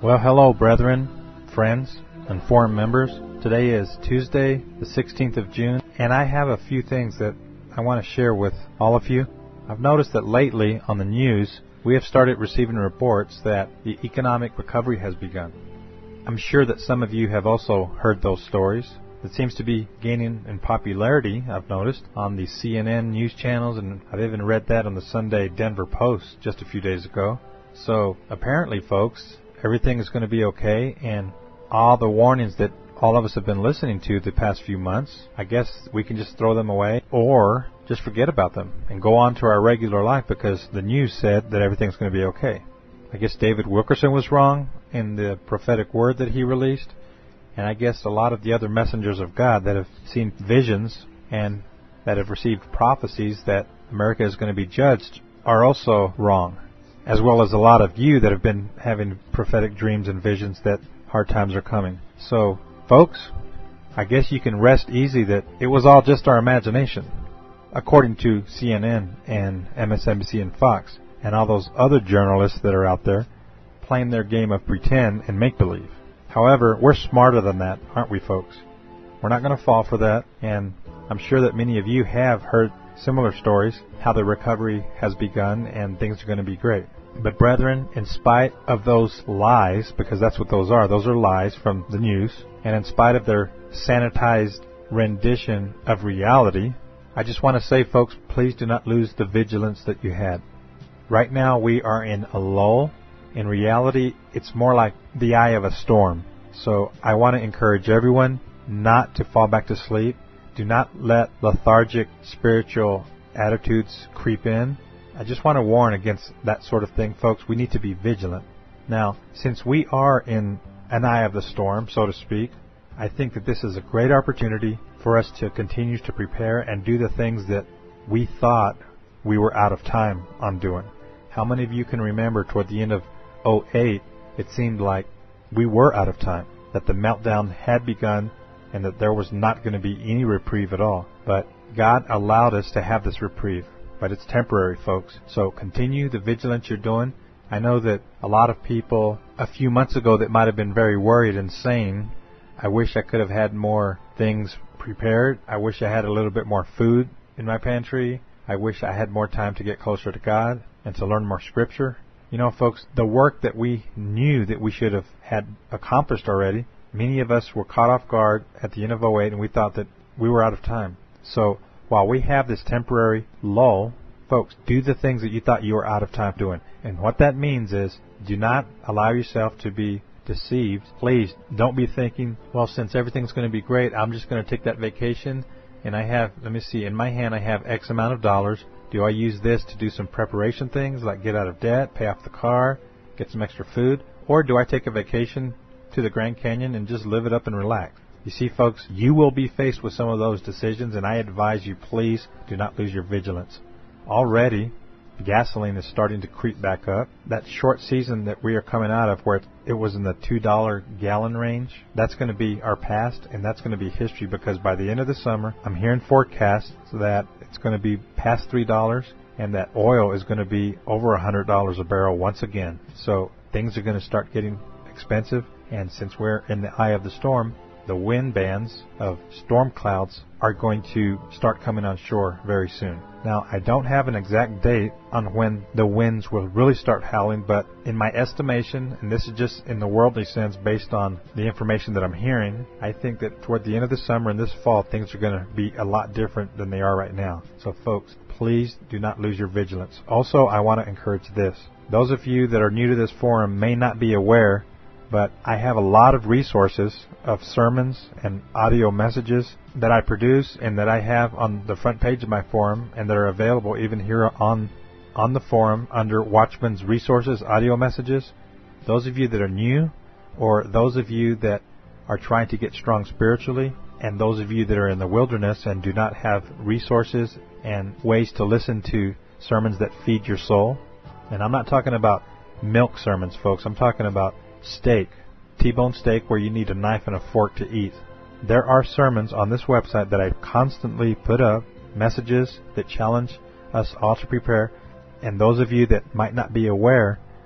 Well, hello, brethren, friends, and forum members. Today is Tuesday, the 16th of June, and I have a few things that I want to share with all of you. I've noticed that lately on the news, we have started receiving reports that the economic recovery has begun. I'm sure that some of you have also heard those stories. It seems to be gaining in popularity, I've noticed, on the CNN news channels, and I've even read that on the Sunday Denver Post just a few days ago. So apparently, folks, everything is going to be okay, and all the warnings that all of us have been listening to the past few months, I guess we can just throw them away or just forget about them and go on to our regular life because the news said that everything's going to be okay. I guess David Wilkerson was wrong in the prophetic word that he released, and I guess a lot of the other messengers of God that have seen visions and that have received prophecies that America is going to be judged are also wrong, as well as a lot of you that have been having prophetic dreams and visions that hard times are coming. So, folks, I guess you can rest easy that it was all just our imagination, according to CNN and MSNBC and Fox and all those other journalists that are out there playing their game of pretend and make-believe. However, we're smarter than that, aren't we, folks? We're not going to fall for that, and I'm sure that many of you have heard similar stories, how the recovery has begun and things are going to be great. But brethren, in spite of those lies, because that's what those are lies from the news, and in spite of their sanitized rendition of reality, I just want to say, folks, please do not lose the vigilance that you had. Right now we are in a lull. In reality, it's more like the eye of a storm. So I want to encourage everyone not to fall back to sleep. Do not let lethargic spiritual attitudes creep in. I just want to warn against that sort of thing, folks. We need to be vigilant. Now, since we are in an eye of the storm, so to speak, I think that this is a great opportunity for us to continue to prepare and do the things that we thought we were out of time on doing. How many of you can remember toward the end of 2008, it seemed like we were out of time, that the meltdown had begun, and that there was not going to be any reprieve at all. But God allowed us to have this reprieve. But it's temporary, folks. So continue the vigilance you're doing. I know that a lot of people a few months ago that might have been very worried and saying, I wish I could have had more things prepared. I wish I had a little bit more food in my pantry. I wish I had more time to get closer to God and to learn more scripture. You know, folks, the work that we knew that we should have had accomplished already, many of us were caught off guard at the end of 2008, and we thought that we were out of time. So while we have this temporary lull, folks, do the things that you thought you were out of time doing. And what that means is do not allow yourself to be deceived. Please don't be thinking, well, since everything's going to be great, I'm just going to take that vacation, and I have, let me see, in my hand I have X amount of dollars. Do I use this to do some preparation things like get out of debt, pay off the car, get some extra food? Or do I take a vacation to the Grand Canyon and just live it up and relax? You see, folks, you will be faced with some of those decisions, and I advise you, please do not lose your vigilance. Already, gasoline is starting to creep back up. That short season that we are coming out of where it was in the $2 gallon range, that's going to be our past, and that's going to be history, because by the end of the summer, I'm hearing forecasts that it's going to be past $3 and that oil is going to be over $100 a barrel once again. So things are going to start getting expensive, and since we're in the eye of the storm, the wind bands of storm clouds are going to start coming on shore very soon. Now, I don't have an exact date on when the winds will really start howling, but in my estimation, and this is just in the worldly sense based on the information that I'm hearing, I think that toward the end of the summer and this fall, things are going to be a lot different than they are right now. So, folks, please do not lose your vigilance. Also, I want to encourage this. Those of you that are new to this forum may not be aware, but I have a lot of resources of sermons and audio messages that I produce and that I have on the front page of my forum and that are available even here on the forum under Watchman's Resources audio messages. Those of you that are new, or those of you that are trying to get strong spiritually, and those of you that are in the wilderness and do not have resources and ways to listen to sermons that feed your soul. And I'm not talking about milk sermons, folks. I'm talking about steak, T-bone steak where you need a knife and a fork to eat. There are sermons on this website that I constantly put up, messages that challenge us all to prepare. And those of you that might not be aware,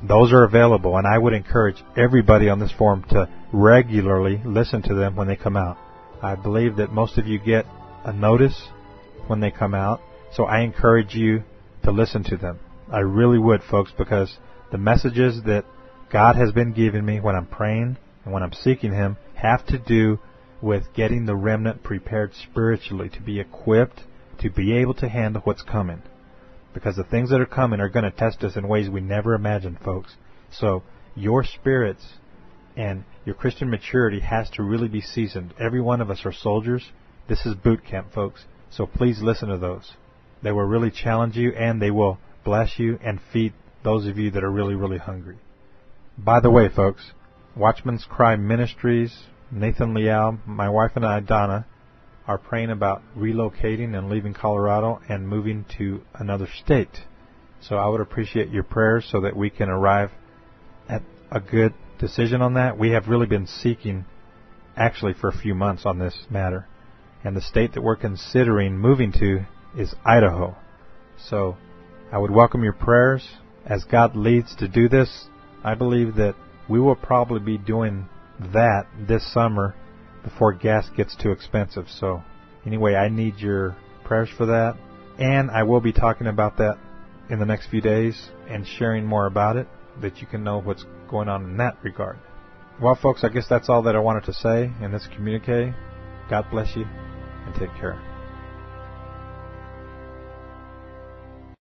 Those are available, and I would encourage everybody on this forum to regularly listen to them when they come out. I believe that most of you get a notice when they come out, so I encourage you to listen to them. I really would, folks, because the messages that God has been giving me when I'm praying and when I'm seeking Him have to do with getting the remnant prepared spiritually to be equipped to be able to handle what's coming. Because the things that are coming are going to test us in ways we never imagined, folks. So your spirits and your Christian maturity has to really be seasoned. Every one of us are soldiers. This is boot camp, folks. So please listen to those. They will really challenge you, and they will bless you and feed those of you that are really, really hungry. By the way, folks, Watchman's Cry Ministries, Nathan Leal, my wife and I, Donna, are praying about relocating and leaving Colorado and moving to another state. So I would appreciate your prayers so that we can arrive at a good decision on that. We have really been seeking actually for a few months on this matter. And the state that we're considering moving to is Idaho. So I would welcome your prayers. As God leads to do this, I believe that we will probably be doing that this summer before gas gets too expensive. So anyway, I need your prayers for that. And I will be talking about that in the next few days and sharing more about it, that you can know what's going on in that regard. Well, folks, I guess that's all that I wanted to say in this communique. God bless you, and take care.